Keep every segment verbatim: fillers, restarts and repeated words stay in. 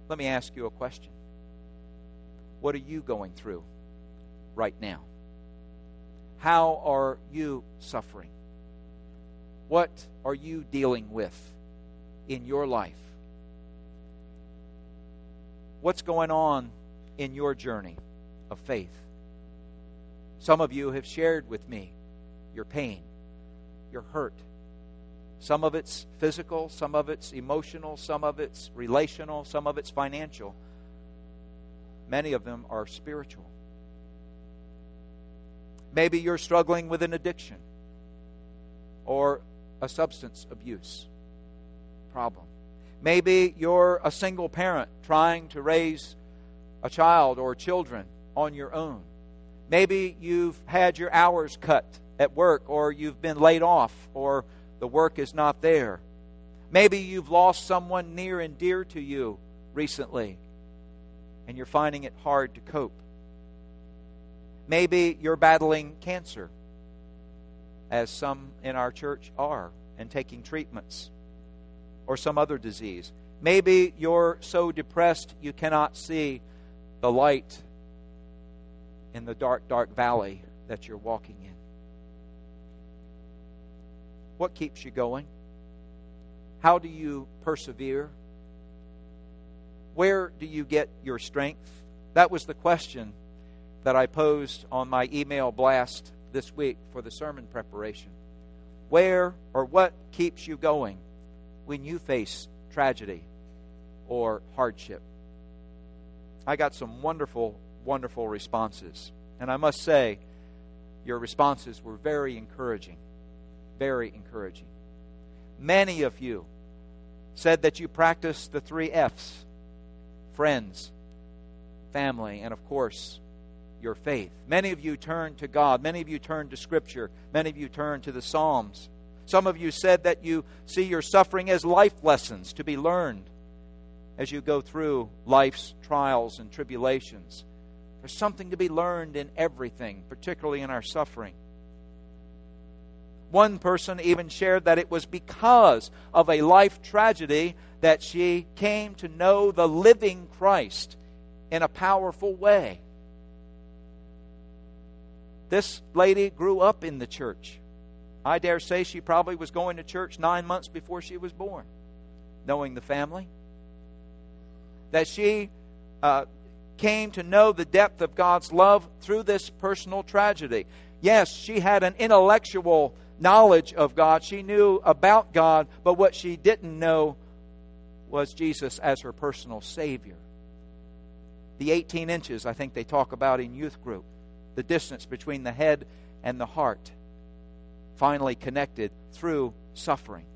Let me ask you a question. What are you going through right now? How are you suffering? What are you dealing with in your life? What's going on in your journey of faith? Some of you have shared with me your pain, your hurt. Some of it's physical, some of it's emotional, some of it's relational, some of it's financial. Many of them are spiritual. Maybe you're struggling with an addiction or a substance abuse problem. Maybe you're a single parent trying to raise a child or children on your own. Maybe you've had your hours cut at work, or you've been laid off, or the work is not there. Maybe you've lost someone near and dear to you recently, and you're finding it hard to cope. Maybe you're battling cancer, as some in our church are, and taking treatments, or some other disease. Maybe you're so depressed you cannot see the light in the dark, dark valley that you're walking in. What keeps you going? How do you persevere? Where do you get your strength? That was the question that I posed on my email blast this week for the sermon preparation. Where or what keeps you going when you face tragedy or hardship? I got some wonderful, wonderful responses. And I must say, your responses were very encouraging. Very encouraging. Many of you said that you practice the three F's: friends, family, and of course, your faith. Many of you turned to God. Many of you turned to Scripture. Many of you turned to the Psalms. Some of you said that you see your suffering as life lessons to be learned as you go through life's trials and tribulations. There's something to be learned in everything, particularly in our suffering. One person even shared that it was because of a life tragedy that she came to know the living Christ in a powerful way. This lady grew up in the church. I dare say she probably was going to church nine months before she was born, knowing the family. That she uh, came to know the depth of God's love through this personal tragedy. Yes, she had an intellectual knowledge of God. She knew about God, but what she didn't know was Jesus as her personal Savior. The eighteen inches, I think they talk about in youth group, the distance between the head and the heart, finally connected through suffering.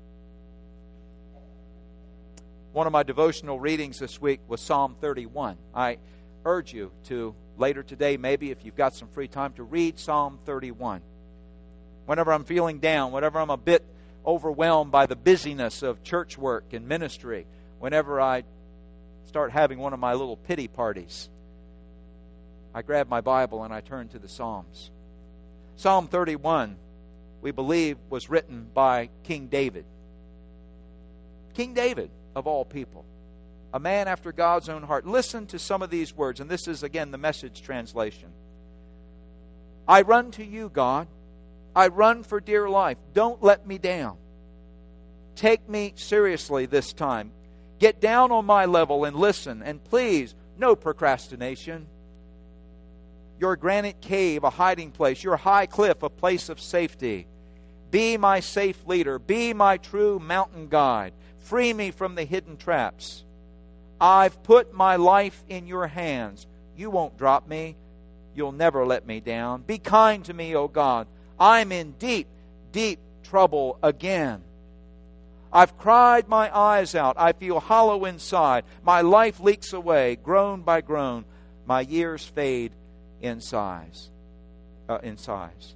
One of my devotional readings this week was Psalm thirty-one. I urge you to, later today, maybe if you've got some free time, to read Psalm thirty-one. Whenever I'm feeling down, whenever I'm a bit overwhelmed by the busyness of church work and ministry, whenever I start having one of my little pity parties, I grab my Bible and I turn to the Psalms. Psalm thirty-one, we believe, was written by King David. King David, of all people. A man after God's own heart. Listen to some of these words, and this is, again, the Message translation. I run to you, God. I run for dear life. Don't let me down. Take me seriously this time. Get down on my level and listen. And please, no procrastination. Your granite cave, a hiding place. Your high cliff, a place of safety. Be my safe leader. Be my true mountain guide. Free me from the hidden traps. I've put my life in your hands. You won't drop me. You'll never let me down. Be kind to me, O God. I'm in deep, deep trouble again. I've cried my eyes out. I feel hollow inside. My life leaks away, groan by groan. My years fade in size. Uh, in size.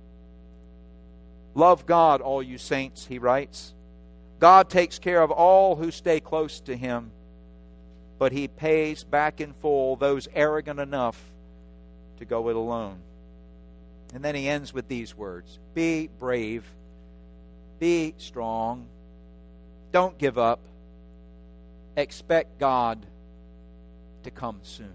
Love God, all you saints, he writes. God takes care of all who stay close to him, but he pays back in full those arrogant enough to go it alone. And then he ends with these words. Be brave. Be strong. Don't give up. expect God to come soon.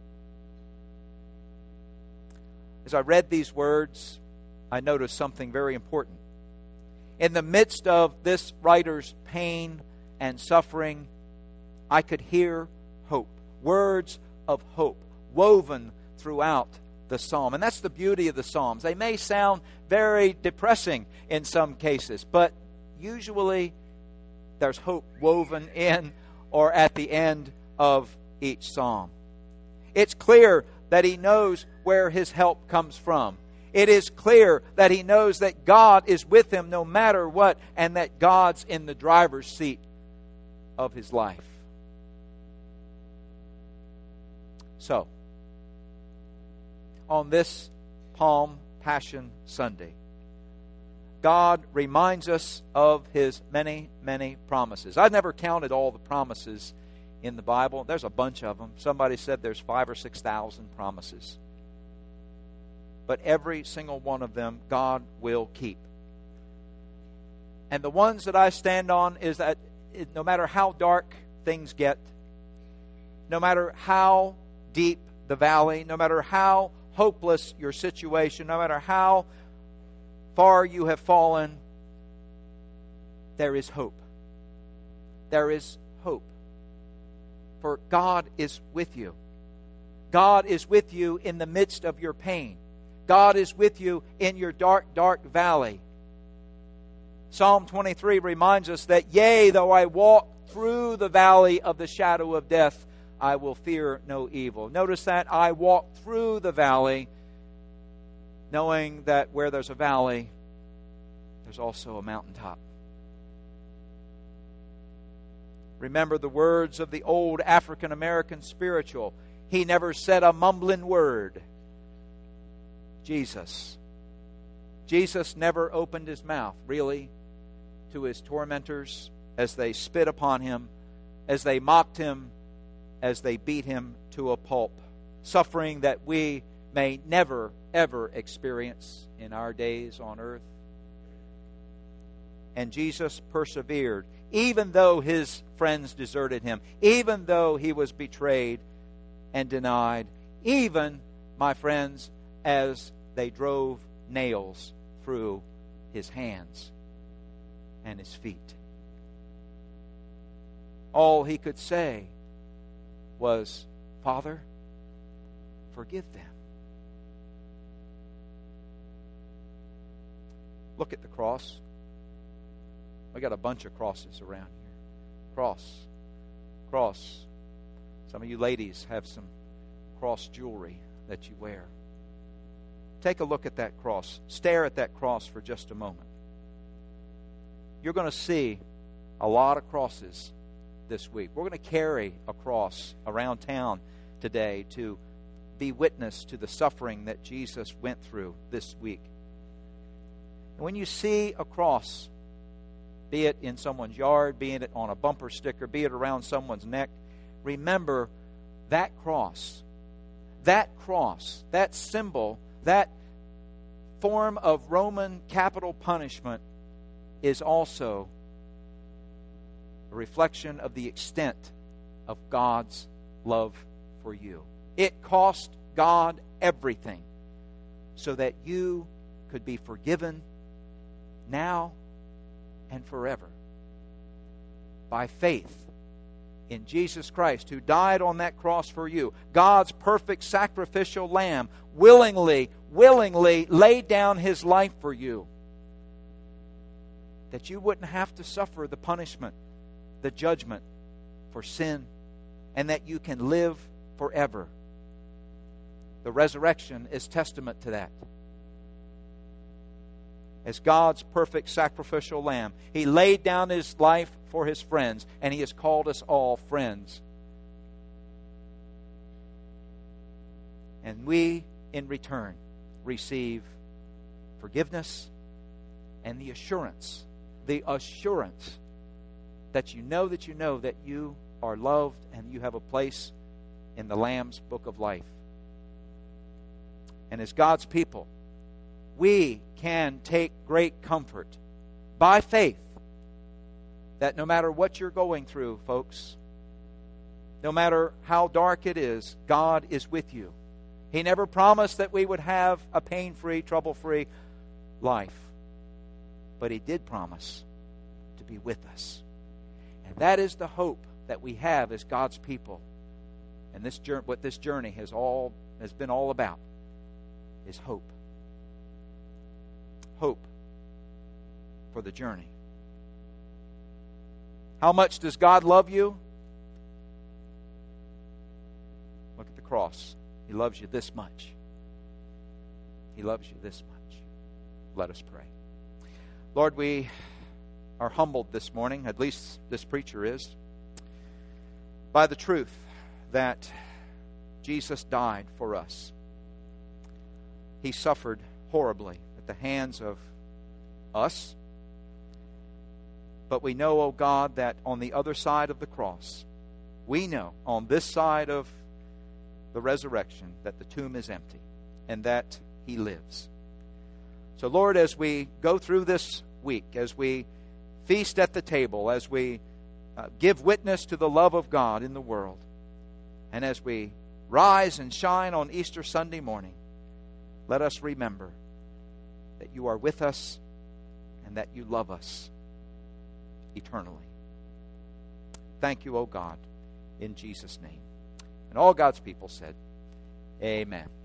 As I read these words, I noticed something very important. In the midst of this writer's pain and suffering, I could hear hope, words of hope woven throughout the psalm. And that's the beauty of the Psalms. They may sound very depressing in some cases, but usually there's hope woven in or at the end of each psalm. It's clear that he knows where his help comes from. It is clear that he knows that God is with him no matter what, and that God's in the driver's seat of his life. So, on this Palm Passion Sunday, God reminds us of His many, many promises. I've never counted all the promises in the Bible. There's a bunch of them. Somebody said there's five or six thousand promises. But every single one of them, God will keep. And the ones that I stand on is that no matter how dark things get, no matter how deep the valley, no matter how hopeless your situation, no matter how far you have fallen, there is hope. There is hope. For God is with you. God is with you in the midst of your pain. God is with you in your dark, dark valley. Psalm twenty-three reminds us that, yea, though I walk through the valley of the shadow of death, I will fear no evil. Notice that I walk through the valley, knowing that where there's a valley, there's also a mountaintop. Remember the words of the old African American spiritual. He never said a mumbling word. Jesus. Jesus never opened his mouth, really, to his tormentors as they spit upon him, as they mocked him, as they beat him to a pulp. Suffering that we may never, ever experience in our days on earth. And Jesus persevered, even though his friends deserted him, even though he was betrayed and denied, even, my friends, as they drove nails through his hands and his feet. All he could say was, Father, forgive them. Look at the cross. We got a bunch of crosses around here. Cross. Cross. Some of you ladies have some cross jewelry that you wear. Take a look at that cross. Stare at that cross for just a moment. You're going to see a lot of crosses this week. We're going to carry a cross around town today to be witness to the suffering that Jesus went through this week. And when you see a cross, be it in someone's yard, be it on a bumper sticker, be it around someone's neck, remember that cross, that cross, that symbol, that form of Roman capital punishment is also a reflection of the extent of God's love for you. It cost God everything so that you could be forgiven now and forever by faith in Jesus Christ, who died on that cross for you. God's perfect sacrificial lamb willingly, willingly laid down his life for you, that you wouldn't have to suffer the punishment, the judgment for sin, and that you can live forever. The resurrection is testament to that. As God's perfect sacrificial lamb, he laid down his life for his friends, and he has called us all friends. And we, in return, receive forgiveness and the assurance, the assurance that you know that you know that you are loved and you have a place in the Lamb's book of life. And as God's people, we can take great comfort by faith that no matter what you're going through, folks, No matter how dark it is, God is with you. He never promised that we would have a pain-free, trouble-free life. But He did promise to be with us. And that is the hope that we have as God's people. And this journey, what this journey has all has been all about is hope. Hope for the journey. How much does God love you? Look at the cross. He loves you this much. He loves you this much. Let us pray. Lord, we are humbled this morning, at least this preacher is, by the truth that Jesus died for us. He suffered horribly at the hands of us. But we know, oh God, that on the other side of the cross, we know on this side of the resurrection that the tomb is empty and that He lives. So Lord, as we go through this week, as we feast at the table, as we uh, give witness to the love of God in the world, and as we rise and shine on Easter Sunday morning, let us remember that You are with us and that You love us eternally. Thank You, O God, in Jesus' name. And all God's people said, Amen.